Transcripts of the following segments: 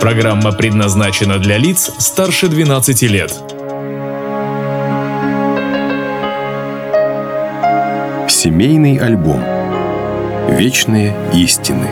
Программа предназначена для лиц старше 12 лет. Семейный альбом. Вечные истины.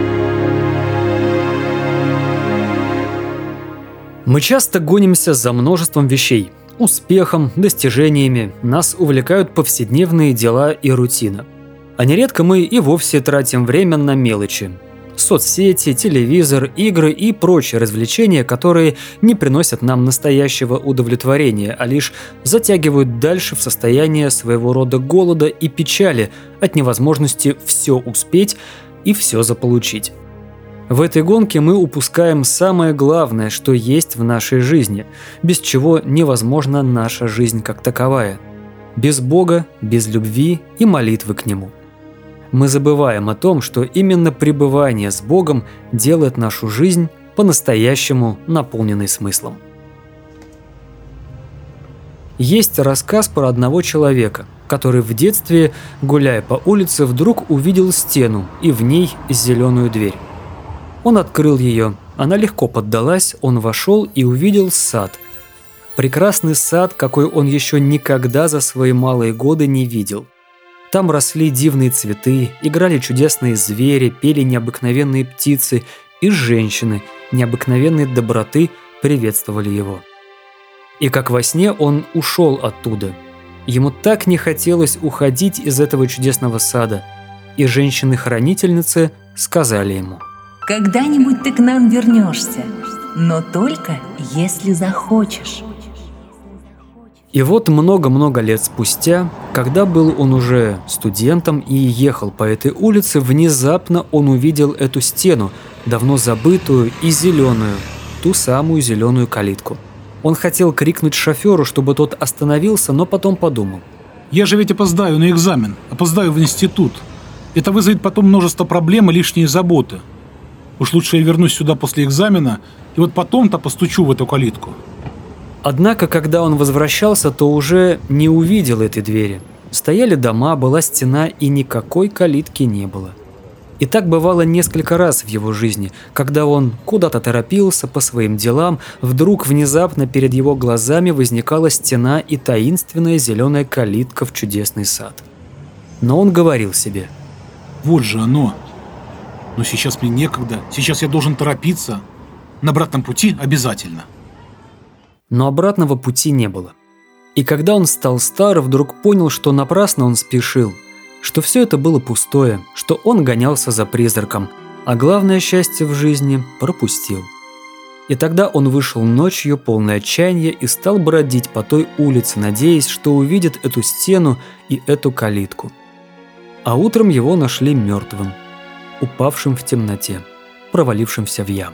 Мы часто гонимся за множеством вещей. Успехом, достижениями нас увлекают повседневные дела и рутина. А нередко мы и вовсе тратим время на мелочи. Соцсети, телевизор, игры и прочие развлечения, которые не приносят нам настоящего удовлетворения, а лишь затягивают дальше в состояние своего рода голода и печали от невозможности все успеть и все заполучить. В этой гонке мы упускаем самое главное, что есть в нашей жизни, без чего невозможна наша жизнь как таковая. Без Бога, без любви и молитвы к Нему. Мы забываем о том, что именно пребывание с Богом делает нашу жизнь по-настоящему наполненной смыслом. Есть рассказ про одного человека, который в детстве, гуляя по улице, вдруг увидел стену и в ней зеленую дверь. Он открыл ее, она легко поддалась, он вошел и увидел сад. Прекрасный сад, какой он еще никогда за свои малые годы не видел. Там росли дивные цветы, играли чудесные звери, пели необыкновенные птицы, и женщины необыкновенной доброты приветствовали его. И как во сне он ушел оттуда. Ему так не хотелось уходить из этого чудесного сада, и женщины-хранительницы сказали ему: «Когда-нибудь ты к нам вернешься, но только если захочешь». И вот много-много лет спустя, когда был он уже студентом и ехал по этой улице, внезапно он увидел эту стену, давно забытую и зеленую, ту самую зеленую калитку. Он хотел крикнуть шоферу, чтобы тот остановился, но потом подумал: «Я же ведь опоздаю на экзамен, опоздаю в институт. Это вызовет потом множество проблем и лишние заботы. Уж лучше я вернусь сюда после экзамена, и вот потом-то постучу в эту калитку». Однако, когда он возвращался, то уже не увидел этой двери. Стояли дома, была стена, и никакой калитки не было. И так бывало несколько раз в его жизни, когда он куда-то торопился по своим делам, вдруг внезапно перед его глазами возникала стена и таинственная зеленая калитка в чудесный сад. Но он говорил себе: «Вот же оно! Но сейчас мне некогда, сейчас я должен торопиться. На обратном пути обязательно». Но обратного пути не было. И когда он стал стар, вдруг понял, что напрасно он спешил, что все это было пустое, что он гонялся за призраком, а главное счастье в жизни пропустил. И тогда он вышел ночью, полный отчаяния, и стал бродить по той улице, надеясь, что увидит эту стену и эту калитку. А утром его нашли мертвым, упавшим в темноте, провалившимся в яму.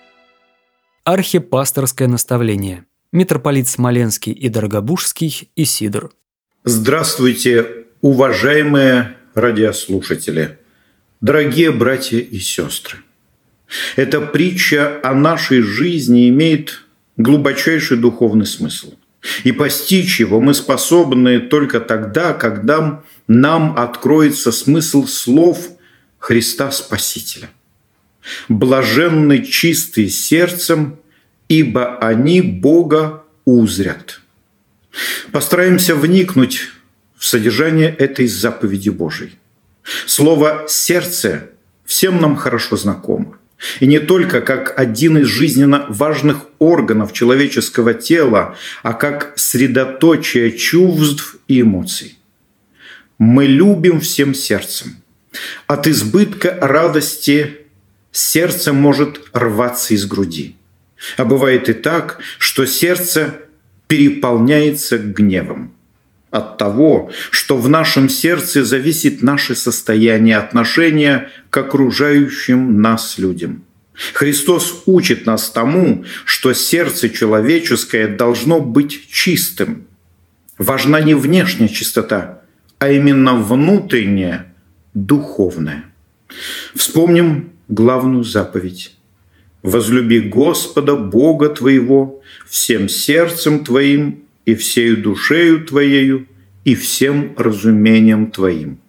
Архипасторское наставление. Митрополит Смоленский и Дорогобужский Исидор. Здравствуйте, уважаемые радиослушатели, дорогие братья и сестры. Эта притча о нашей жизни имеет глубочайший духовный смысл. И постичь его мы способны только тогда, когда нам откроется смысл слов Христа Спасителя. «Блаженны чистые сердцем, ибо они Бога узрят». Постараемся вникнуть в содержание этой заповеди Божией. Слово «сердце» всем нам хорошо знакомо. И не только как один из жизненно важных органов человеческого тела, а как средоточие чувств и эмоций. Мы любим всем сердцем. От избытка радости сердце может рваться из груди. А бывает и так, что сердце переполняется гневом. От того, что в нашем сердце зависит наше состояние отношения к окружающим нас людям. Христос учит нас тому, что сердце человеческое должно быть чистым. Важна не внешняя чистота, а именно внутренняя, духовная. Вспомним главную заповедь. «Возлюби Господа, Бога твоего, всем сердцем твоим и всею душею твоею и всем разумением твоим».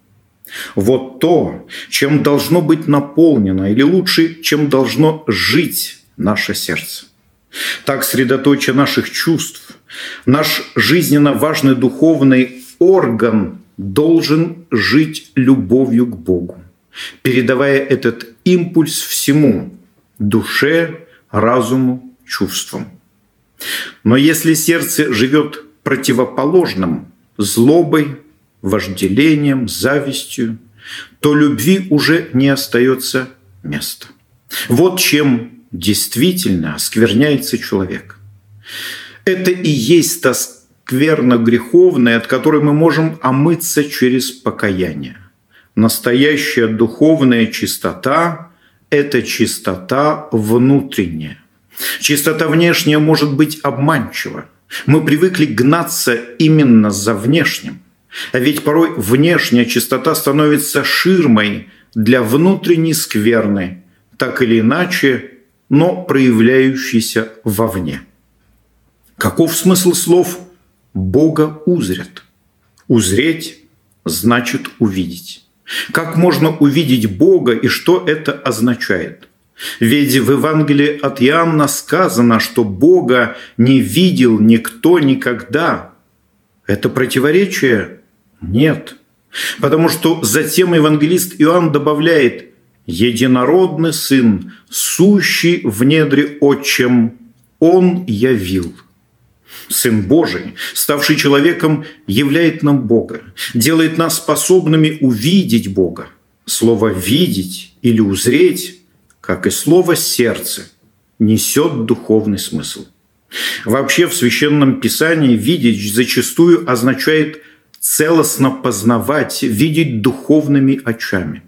Вот то, чем должно быть наполнено, или лучше, чем должно жить наше сердце. Так средоточие наших чувств, наш жизненно важный духовный орган должен жить любовью к Богу, передавая этот импульс всему – душе, разуму, чувствам. Но если сердце живет противоположным – злобой, вожделением, завистью, то любви уже не остается места. Вот чем действительно оскверняется человек. Это и есть та скверна греховная, от которой мы можем омыться через покаяние. Настоящая духовная чистота – это чистота внутренняя. Чистота внешняя может быть обманчива. Мы привыкли гнаться именно за внешним. А ведь порой внешняя чистота становится ширмой для внутренней скверны, так или иначе, но проявляющейся вовне. Каков смысл слов «Бога узрят»? Узреть значит увидеть. Как можно увидеть Бога и что это означает? Ведь в Евангелии от Иоанна сказано, что Бога не видел никто никогда. Это противоречие? Нет. Потому что затем евангелист Иоанн добавляет: «Единородный Сын, сущий в недре Отчем, Он явил». Сын Божий, ставший человеком, являет нам Бога, делает нас способными увидеть Бога. Слово «видеть» или «узреть», как и слово «сердце», несет духовный смысл. Вообще в Священном Писании «видеть» зачастую означает целостно познавать, видеть духовными очами.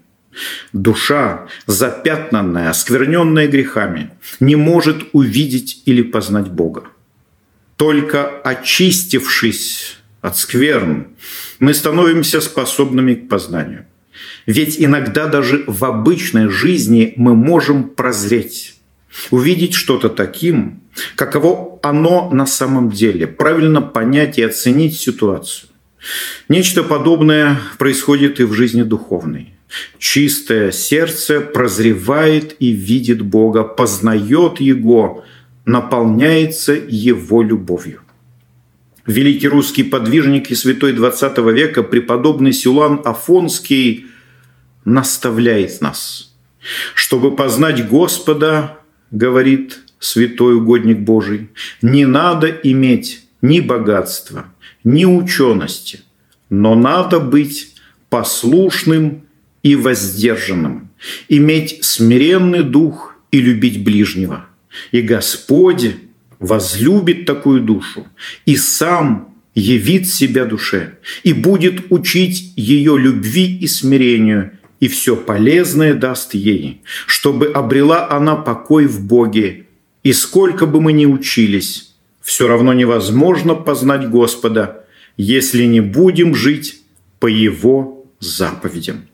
Душа, запятнанная, оскверненная грехами, не может увидеть или познать Бога. Только очистившись от скверн, мы становимся способными к познанию. Ведь иногда даже в обычной жизни мы можем прозреть, увидеть что-то таким, каково оно на самом деле, правильно понять и оценить ситуацию. Нечто подобное происходит и в жизни духовной. Чистое сердце прозревает и видит Бога, познает Его, наполняется Его любовью. Великий русский подвижник и святой XX века преподобный Силуан Афонский наставляет нас. Чтобы познать Господа, говорит святой угодник Божий, не надо иметь ни богатства, ни учености, но надо быть послушным и воздержанным, иметь смиренный дух и любить ближнего. И Господь возлюбит такую душу и сам явит себя душе и будет учить ее любви и смирению, и все полезное даст ей, чтобы обрела она покой в Боге. И сколько бы мы ни учились, все равно невозможно познать Господа, если не будем жить по Его заповедям.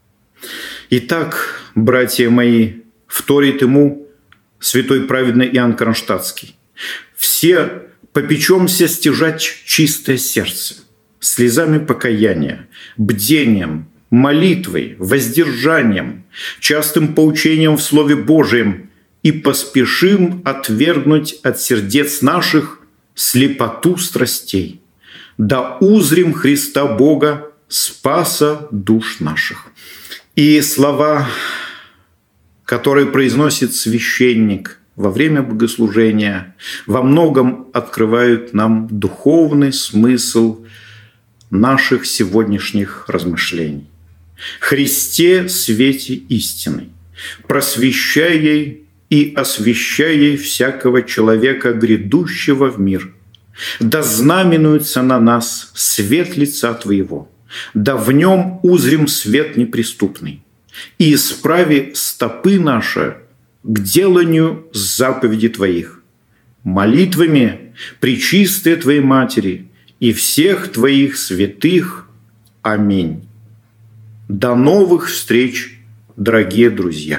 Итак, братья мои, вторит ему святой праведный Иоанн Кронштадтский: все попечемся стяжать чистое сердце слезами покаяния, бдением, молитвой, воздержанием, частым поучением в Слове Божием и поспешим отвергнуть от сердец наших слепоту страстей, да узрим Христа Бога, Спаса душ наших». И слова, которые произносит священник во время богослужения, во многом открывают нам духовный смысл наших сегодняшних размышлений. «Христе свете истины, просвещай и освящай всякого человека, грядущего в мир. Да знаменуется на нас свет лица Твоего, да в нем узрим свет неприступный, и исправи стопы наши к деланию заповеди Твоих. Молитвами пречистой Твоей Матери и всех Твоих святых. Аминь. До новых встреч, дорогие друзья!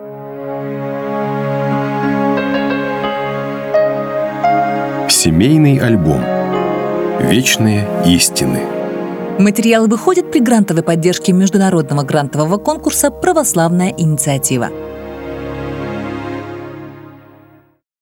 Семейный альбом. Вечные истины. Материалы выходят при грантовой поддержке международного грантового конкурса «Православная инициатива».